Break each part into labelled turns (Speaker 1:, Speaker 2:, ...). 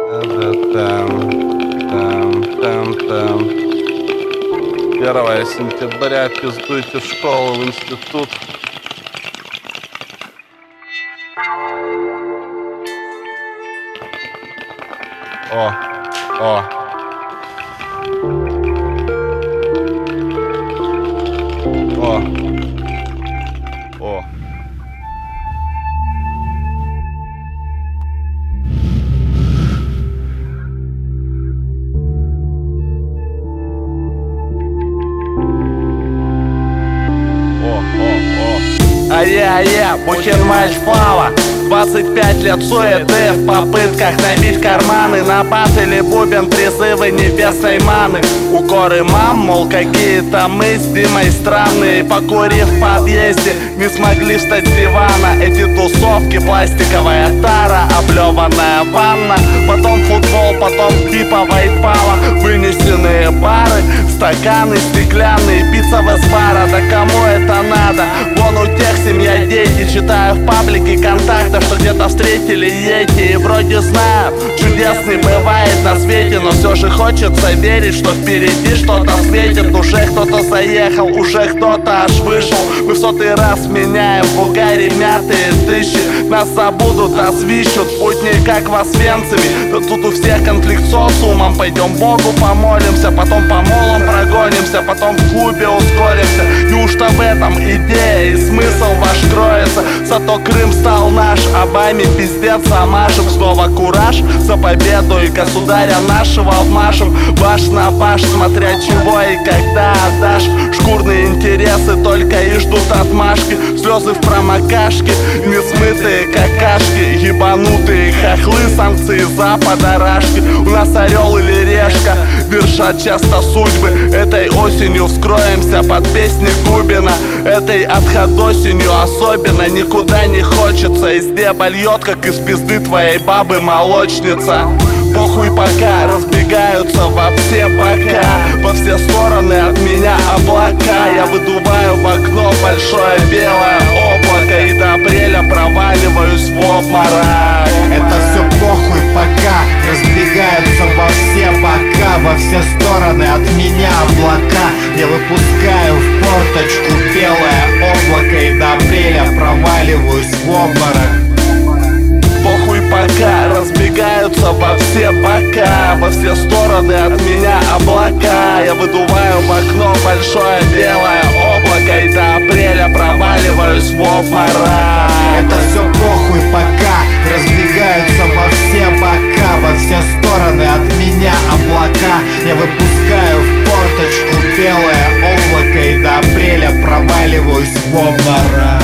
Speaker 1: Там. 1 сентября, пиздуйте в школу, в институт. О. О. Ая-я, Бухенвальд Слава. 25 лет суеты в попытках набить карманы. На бас или бубен призывы небесной маны. Укоры мам, мол, какие-то мы с Димой странные. Покурив в подъезде, не смогли встать с дивана. Эти тусовки, пластиковая тара, облеванная ванна. Потом футбол, потом типа вайтпава. Вынесенные бары, стаканы стеклянные, пицца в эсбара. Да кому это надо? Вон у тех семья, дети. Читаю в паблике контактов, что где-то встретили ети. И вроде знаю, чудесный бывает на свете, но все же хочется верить, что впереди что-то светит. Уже кто-то заехал, уже кто-то аж вышел. Мы в 100-й раз меняем в угаре мятые тысячи. Нас забудут, освищут, путь не как в Освенциме. Да тут у всех конфликт с социумом. Пойдем Богу помолимся, потом по молам прогонимся, потом в клубе ускоримся. Неужто в этом идея и смысл ваш кроется? Зато Крым стал наш, Обаме пиздец замашем. Снова кураж за победу и государя нашего вмашем. Баш на баш, смотря чего и когда отдашь. Шкурные интересы только и ждут отмашки. Слезы в промокашке, несмытые какашки. Ебанутые хохлы, санкции за подарашки. У нас орел или решка, вершат часто судьбы. Этой осенью вскроемся под песни Губина. Этой отходосенью особенно никуда не хочется. Из деба льет, как из пизды твоей бабы молочница. Похуй пока, разбегаются во все бока. Во все стороны от меня облака. Я выдуваю в окно большое белое облако. И до апреля проваливаюсь в обморок.
Speaker 2: Это все похуй пока, разбегаются во все бока. Во все стороны от меня облака. Я выпускаю в порточку белое облако. И до апреля проваливаюсь в обморок.
Speaker 1: Похуй пока, разбегаются во все бока. Во все стороны от меня облака. Я выдуваю в окно большое белое облако. И до апреля проваливаюсь в обморок.
Speaker 2: Это все похуй пока, разбегаются во все бока. Во все стороны от меня облака. Я выпускаю в порточку белое облако. И до апреля проваливаюсь в обморок.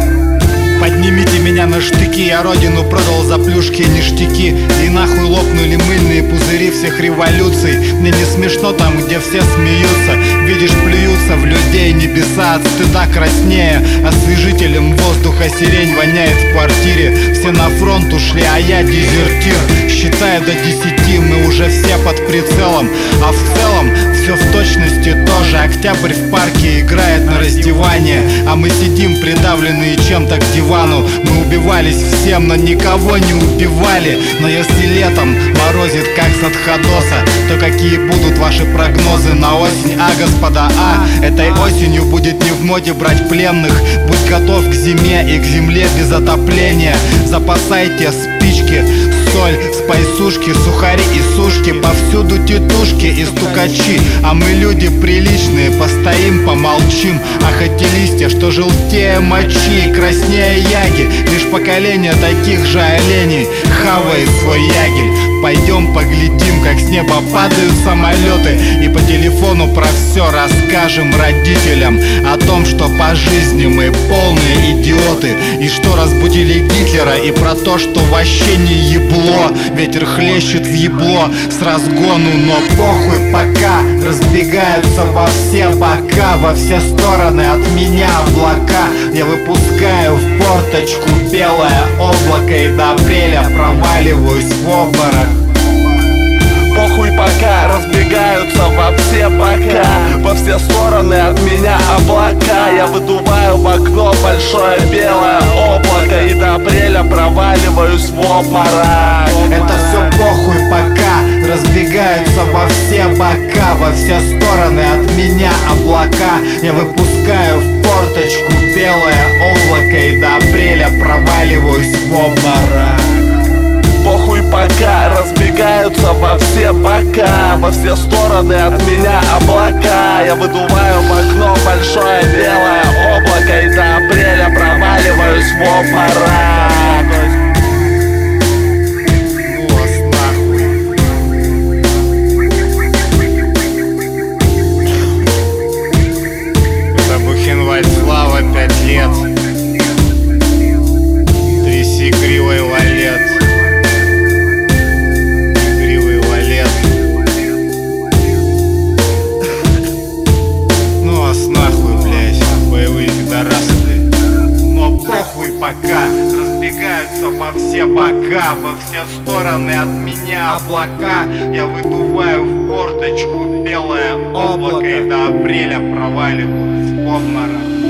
Speaker 2: Поднимите меня на штыки, я родину продал за плюшки и ништяки. И нахуй лопнули мыльные пузыри всех революций. Мне не смешно там, где все смеются. Видишь, плюются в людей небеса от стыда краснее. Освежителем воздуха сирень воняет в квартире. Все на фронт ушли, а я дезертир. Считаю до 10, мы уже все под прицелом. А в целом все в точности тоже. Октябрь в парке играет на раздевание. А мы сидим придавленные чем-то к дивану. Мы убивались всем, но никого не убивали. Но если летом морозит как с отходоса, то какие будут ваши прогнозы на осень? А, господа, этой осенью будет не в моде брать пленных. Будь готов к зиме и к земле без отопления. Запасайте спички, соль, спайсушки, сухари и сушки. Повсюду тетушки и стукачи. А мы люди приличные, постоим, помолчим. Ах, эти листья, что желтее мочи, краснее яги. Лишь поколение таких же оленей хавает свой ягель. Пойдем поглядим, как с неба падают самолеты. И по телефону про все расскажем родителям. О том, что по жизни мы полные идиоты. И что разбудили Гитлера. И про то, что вообще не ебло. Ветер хлещет в ебло с разгону. Но похуй пока, разбегаются во все бока. Во все стороны от меня облака. Я выпускаю в порточку белое облако. И до апреля проваливаюсь в обморок.
Speaker 1: Похуй пока, разбегаются во все бока, во все стороны от меня облака. Я выдуваю в окно большое белое облако и до апреля проваливаюсь в обморок.
Speaker 2: Это все похуй пока, разбегаются во все бока, во все стороны от меня облака. Я выпускаю в форточку белое облако и до апреля проваливаюсь в обморок.
Speaker 1: Похуй пока, разбегаются во все бока, во все стороны от меня облака. Я выдуваю в окно большое белое облако и до апреля проваливаюсь в обморок.
Speaker 2: Ну вас нахуй. Это Бухенвальд Слава, 5 лет. Тряси кривой валет. Кривый валет. Ну вас нахуй, блядь, боевые пидорасы, блядь. Но похуй пока, разбегаются во все бока, во все стороны от меня облака. Я выдуваю в форточку белое облако и до апреля проваливаюсь в обморок.